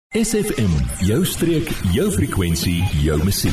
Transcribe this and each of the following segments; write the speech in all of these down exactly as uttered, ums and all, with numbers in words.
S F M, jou streek, jou frekwensie, jou musiek.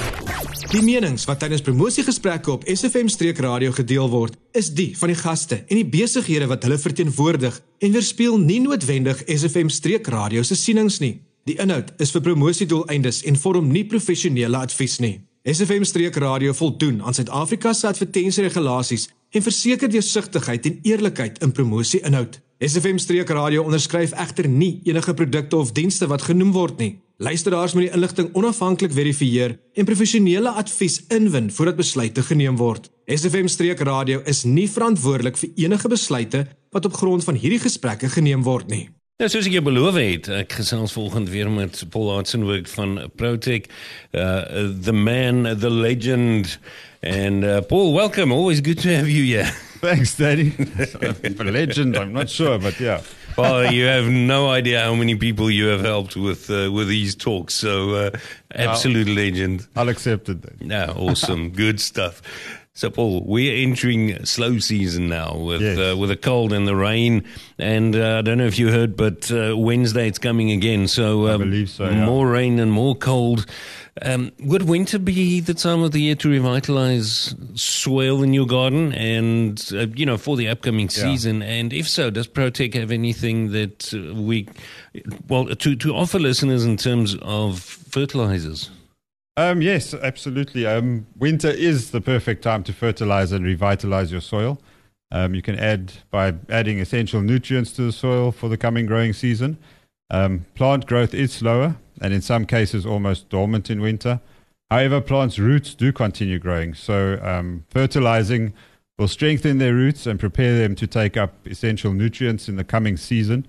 Die menings wat tydens promosiegesprekke op S F M Streek Radio gedeel word, is die van die gaste en die besighede wat hulle verteenwoordig en weerspieël nie noodwendig S F M Streek Radio se sienings nie. Die inhoud is vir promosiedoeleindes en vorm nie professionele advies nie. S F M Streek Radio voldoen aan Suid-Afrika se advertensieregulasies en verseker deursigtigheid en eerlikheid in promosie-inhoud. S F M Streek Radio onderskryf egter nie enige produkte of dienste wat genoem word nie. Luisteraars moet die inligting onafhanklik verifieer en professionele advies inwin voordat besluite geneem word. S F M Streek Radio is nie verantwoordelik vir enige besluite wat op grond van hierdie gesprekke geneem word nie. Ja, soos ek jou beloof het, ek gesels volgende weer met Paul Hartzenberg van Protec, uh, the man, the legend, and uh, Paul, welcome, always good to have you here. Thanks, Daddy. For a legend, I'm not sure, but yeah. Well, you have no idea how many people you have helped with uh, with these talks, so uh, absolute I'll, legend. I'll accept it then. Yeah, awesome, good stuff. So, Paul, we're entering slow season now with yes. uh, with the cold and the rain, and uh, I don't know if you heard, but uh, Wednesday it's coming again, so, um, I believe so, yeah. More rain and more cold. Um, would winter be the time of the year to revitalize soil in your garden and, uh, you know, for the upcoming season? Yeah. And if so, does Protec have anything that uh, we, well, to, to offer listeners in terms of fertilizers? Um, yes, absolutely. Um, winter is the perfect time to fertilize and revitalize your soil. Um, you can add by adding essential nutrients to the soil for the coming growing season. Um, plant growth is slower and in some cases almost dormant in winter. However, plants' roots do continue growing, so um, fertilizing will strengthen their roots and prepare them to take up essential nutrients in the coming season.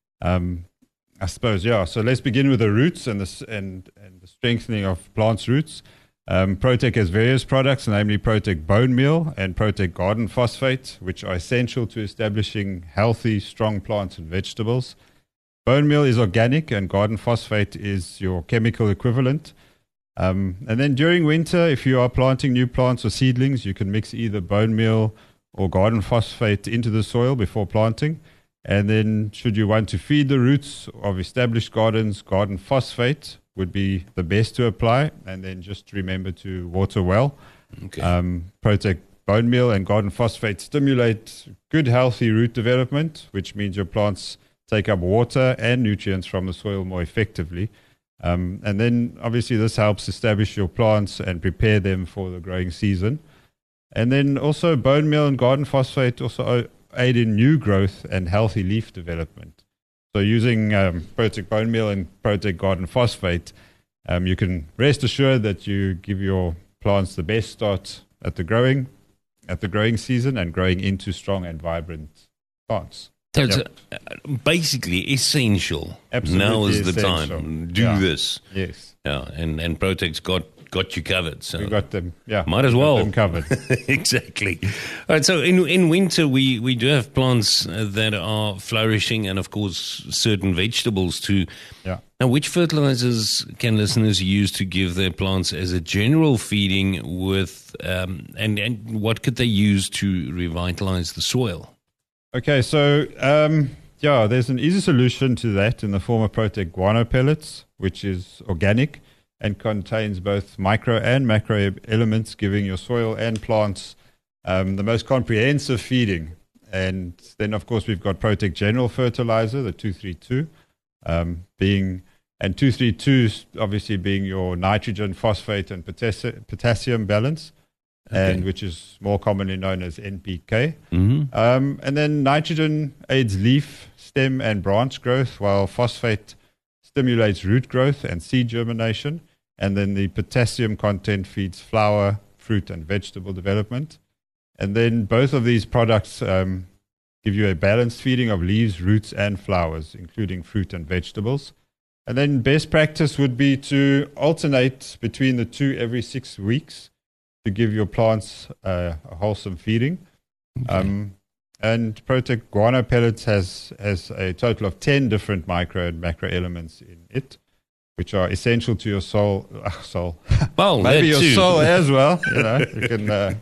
Um, I suppose, yeah. So let's begin with the roots and the, and, and the strengthening of plants' roots. Um, Protec has various products, namely Protec Bone Meal and Protec Garden Phosphate, which are essential to establishing healthy, strong plants and vegetables. Bone meal is organic and garden phosphate is your chemical equivalent. Um, and then during winter, if you are planting new plants or seedlings, you can mix either bone meal or garden phosphate into the soil before planting. And then should you want to feed the roots of established gardens, garden phosphate would be the best to apply. And then just remember to water well. Okay. Um, Protec Bone Meal and garden phosphate stimulate good, healthy root development, which means your plants take up water and nutrients from the soil more effectively. Um, and then obviously this helps establish your plants and prepare them for the growing season. And then also bone meal and garden phosphate also aid in new growth and healthy leaf development. So using um, Protec Bone Meal and Protec Garden Phosphate, um, you can rest assured that you give your plants the best start at the growing, at the growing season and growing into strong and vibrant plants. So it's Yep. uh, basically essential. Absolutely now is the essential. time. Do Yeah. this. Yes. Yeah, and, and Protec's got, got you covered. So We got them, yeah. might as we got well. them covered. Exactly. All right, so in in winter, we, we do have plants uh, that are flourishing and, of course, certain vegetables too. Yeah. Now, which fertilizers can listeners use to give their plants as a general feeding with, um, and, and what could they use to revitalize the soil? Okay, so um, yeah, there's an easy solution to that in the form of Protec Guano Pellets, which is organic and contains both micro and macro elements, giving your soil and plants um, the most comprehensive feeding. And then, of course, we've got Protec General Fertilizer, the two three two, um, being and two three two obviously being your nitrogen, phosphate, and potassi- potassium balance. Okay. And which is more commonly known as N P K. Mm-hmm. Um, and then nitrogen aids leaf, stem, and branch growth, while phosphate stimulates root growth and seed germination. And then the potassium content feeds flower, fruit, and vegetable development. And then both of these products um, give you a balanced feeding of leaves, roots, and flowers, including fruit and vegetables. And then best practice would be to alternate between the two every six weeks. To give your plants uh, a wholesome feeding. Okay. Um, and Protec Guano Pellets has, has a total of ten different micro and macro elements in it, which are essential to your soul. Uh, soul. Well, Maybe your too. soul as well. You know, you can uh,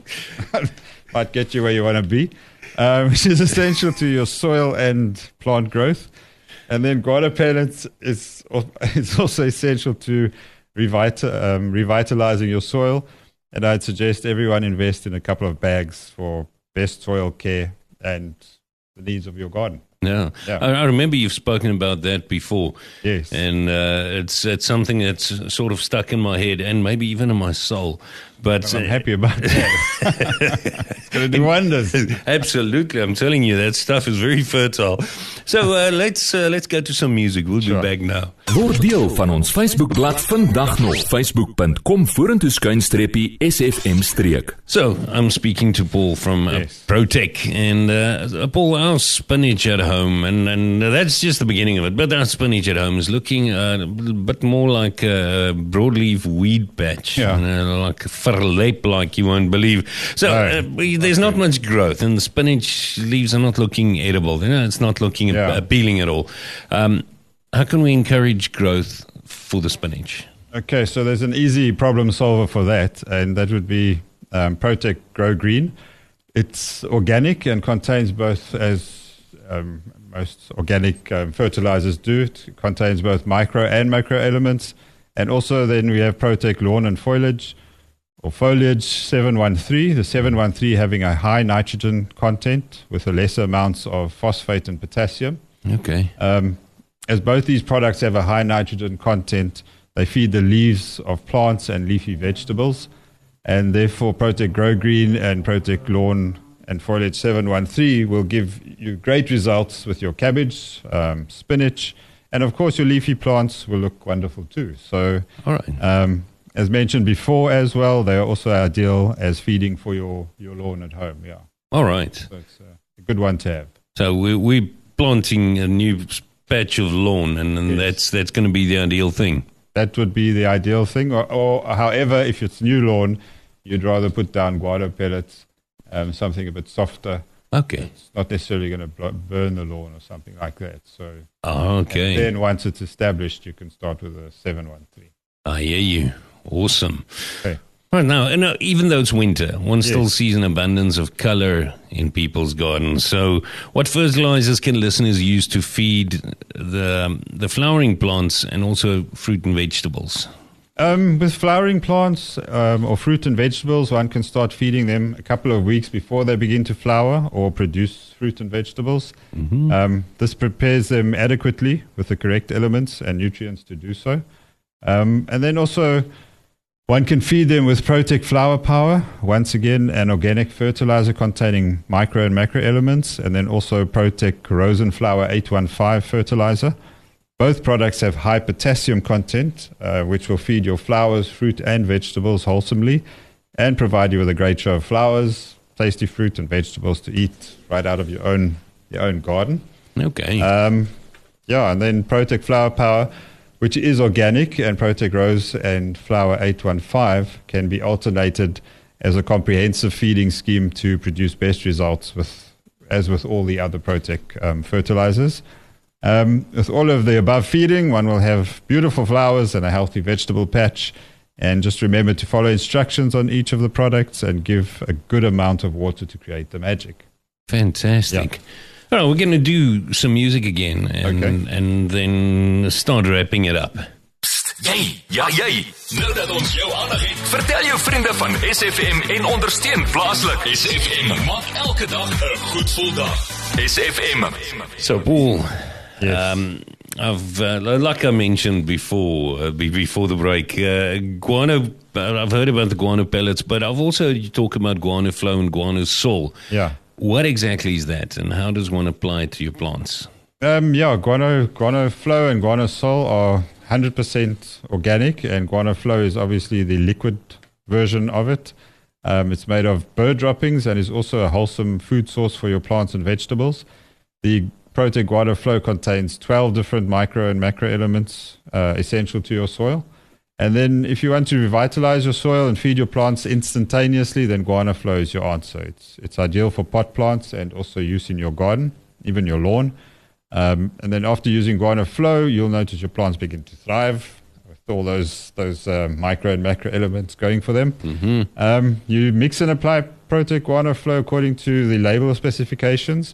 might get you where you want to be, um, which is essential to your soil and plant growth. And then guano pellets is it's also essential to revita- um, revitalizing your soil. And I'd suggest everyone invest in a couple of bags for best soil care and the needs of your garden. Yeah, Yeah. I, I remember you've spoken about that before. Yes. And uh, it's it's something that's sort of stuck in my head and maybe even in my soul. But I'm happy about that. It's going to do wonders. Absolutely, I'm telling you, that stuff is very fertile. So uh, let's uh, let's go to some music. We'll Sure. be back now. Word deel van ons Facebookblad vandag nog facebook.com vorentoe skuinstreepie S F M streek. So I'm speaking to Paul from uh, Yes. ProTech, and uh, Paul, our spinach at home, and and that's just the beginning of it. But our spinach at home is looking uh, a bit more like a broadleaf weed patch, Yeah. uh, like verleep, like you won't believe. So uh, there's not much growth, and the spinach leaves are not looking edible. You know, it's not looking Yeah. appealing at all. Um, how can we encourage growth for the spinach? Okay, so there's an easy problem solver for that, and that would be um, ProTech Grow Green. It's organic and contains both, as um, most organic um, fertilizers do, it contains both micro and macro elements. And also then we have ProTech Lawn and Foliage, or Foliage seven one three, the seven one three having a high nitrogen content with a lesser amounts of phosphate and potassium. Okay. Um, as both these products have a high nitrogen content, they feed the leaves of plants and leafy vegetables, and therefore ProTech Grow Green and ProTech Lawn and Foliage seven one three will give you great results with your cabbage, um, spinach, and of course your leafy plants will look wonderful too. So, All right. um, as mentioned before as well, they are also ideal as feeding for your, your lawn at home. Yeah, All right. so it's uh, a good one to have. So we, we're planting a new patch of lawn, and, and Yes. that's that's going to be the ideal thing. That would be the ideal thing. Or, or however, if it's new lawn, you'd rather put down guano pellets, um, something a bit softer. Okay. It's not necessarily going to bl- burn the lawn or something like that. So Oh, okay. then once it's established, you can start with a seven one three. I hear you. Awesome. Okay. Right now, and uh, even though it's winter, one still Yes. sees an abundance of color in people's gardens. So, what fertilizers can listeners use to feed the um, the flowering plants and also fruit and vegetables? Um, with flowering plants um, or fruit and vegetables, one can start feeding them a couple of weeks before they begin to flower or produce fruit and vegetables. Mm-hmm. Um, this prepares them adequately with the correct elements and nutrients to do so. Um, and then also, one can feed them with ProTech Flower Power, once again, an organic fertilizer containing micro and macro elements, and then also ProTech Rosenflower eight one five fertilizer. Both products have high potassium content, uh, which will feed your flowers, fruit, and vegetables wholesomely and provide you with a great show of flowers, tasty fruit, and vegetables to eat right out of your own your own garden. Okay. Um, yeah, and then ProTech Flower Power, which is organic, and ProTech Rose and Flower eight one five can be alternated as a comprehensive feeding scheme to produce best results, with, as with all the other ProTech um, fertilizers. Um, with all of the above feeding, one will have beautiful flowers and a healthy vegetable patch. And just remember to follow instructions on each of the products and give a good amount of water to create the magic. Fantastic. All right, we're going to do some music again and, Okay. and then start wrapping it up. Psst, jy, ja jy. Nou dat ons jou aandag het, vertel jou vriende van S F M en ondersteun plaaslik. S F M maak elke dag 'n goed gevoel dag. S F M. So, Paul, Yes. um, I've uh, like I mentioned before, uh, be- before the break, uh, guano. I've heard about the guano pellets, but I've also heard you talk about guano flow and guano sol. Yeah. What exactly is that, and how does one apply it to your plants? Um, yeah, guano, guano flow and guano sol are one hundred percent organic, and guano flow is obviously the liquid version of it. Um, it's made of bird droppings and is also a wholesome food source for your plants and vegetables. The ProTech Guano Flow contains twelve different micro and macro elements uh, essential to your soil. And then if you want to revitalize your soil and feed your plants instantaneously, then Guano Flow is your answer. It's, it's ideal for pot plants and also use in your garden, even your lawn. Um, and then after using Guano Flow, you'll notice your plants begin to thrive with all those those uh, micro and macro elements going for them. Mm-hmm. Um, you mix and apply ProTech Guano Flow according to the label specifications.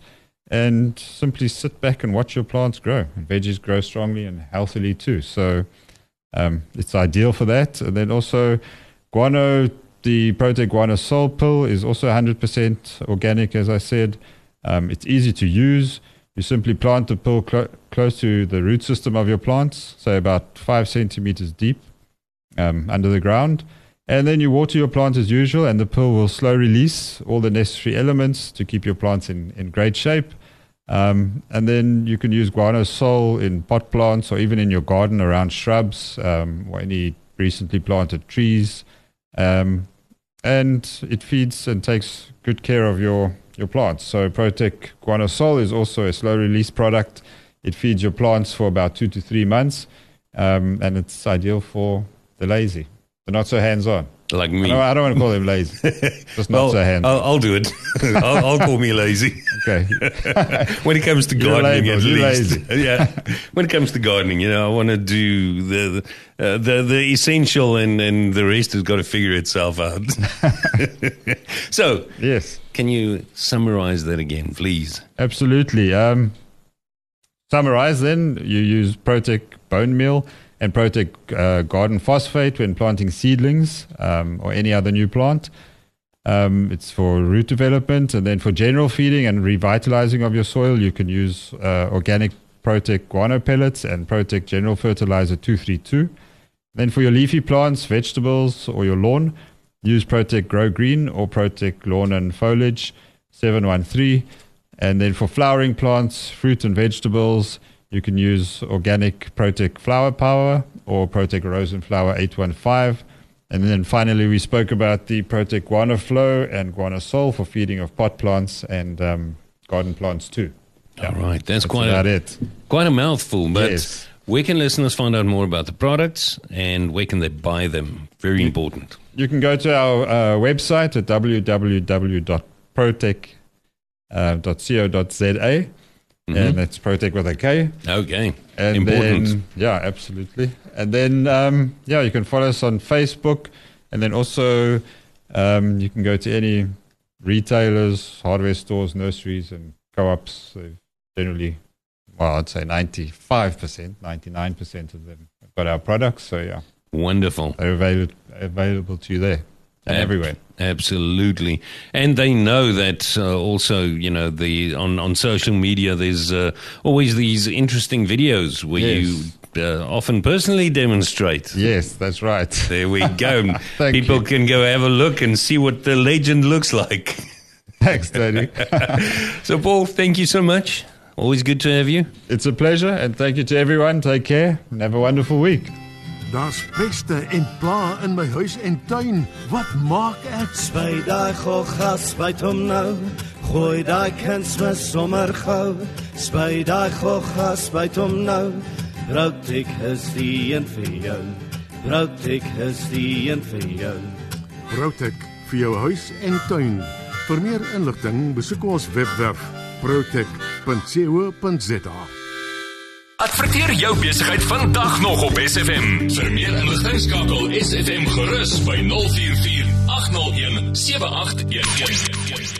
and simply sit back and watch your plants grow. And veggies grow strongly and healthily too. So um, it's ideal for that. And then also guano, the Protec Guano Sol pill is also one hundred percent organic, as I said. Um, it's easy to use. You simply plant the pill clo- close to the root system of your plants, so about five centimeters deep um, under the ground. And then you water your plant as usual, and the pill will slow release all the necessary elements to keep your plants in, in great shape. Um, and then you can use Guano Sol in pot plants or even in your garden around shrubs um, or any recently planted trees. Um, and it feeds and takes good care of your your plants. So Protec Guano Sol is also a slow release product. It feeds your plants for about two to three months, um, and it's ideal for the lazy. They're not so hands-on. Like me. I don't, I don't want to call them lazy. Just not well, so hands-on. I'll, I'll do it. I'll, I'll call me lazy. Okay. When it comes to You're gardening, labeled, at you're least. lazy. Yeah. When it comes to gardening, you know, I want to do the the, uh, the the essential, and and the rest has got to figure itself out. So, Yes. can you summarize that again, please? Absolutely. Um, summarize then, you use Protec bone meal and Protec uh, garden phosphate when planting seedlings um, or any other new plant. Um, it's for root development, and then for general feeding and revitalizing of your soil, you can use uh, organic Protec guano pellets and Protec General Fertilizer two thirty-two. Then for your leafy plants, vegetables, or your lawn, use Protec Grow Green or Protec Lawn and Foliage seven one three. And then for flowering plants, fruit and vegetables, you can use organic Protec Flower Power or Protec Rose and Flower eight one five. And then finally, we spoke about the Protec Guano Flow and Guano Sol for feeding of pot plants and um, garden plants too. All right, that's, That's quite about a it. quite a mouthful. But Yes. where can listeners find out more about the products, and where can they buy them? Very important. You can go to our uh, website at w w w dot protec dot co dot z a, and that's Protec with a K. Okay, And important. then, yeah, absolutely. And then, um, yeah, you can follow us on Facebook, and then also um, you can go to any retailers, hardware stores, nurseries, and co-ops. They've generally, well, I'd say ninety-five percent, ninety-nine percent of them have got our products. So, yeah, Wonderful. they're available, available to you there and Ab- everywhere. Absolutely. And they know that uh, also, you know, the on, on social media, there's uh, always these interesting videos where Yes. you uh, often personally demonstrate. Yes, that's right. There we go. Thank People you. can go have a look and see what the legend looks like. Thanks, Daddy. So, Paul, thank you so much. Always good to have you. It's a pleasure, and thank you to everyone. Take care and have a wonderful week. Daar's peste en pla in my huis en tuin. Wat maak ek? Spuit daai gogga, spuit hom nou. Gooi daai kunsmis sommer gou. Spuit daai gogga, spuit hom nou. Protec is die een vir jou. Protec is die een vir jou. Protec vir jou huis en tuin. Vir meer inligting besoek ons webwerf protec punt co punt za. Adverteer jou besigheid vandag nog op S F M. Vir meer inligting skakel S F M gerus by nul vier vier agt nul een sewe agt een een.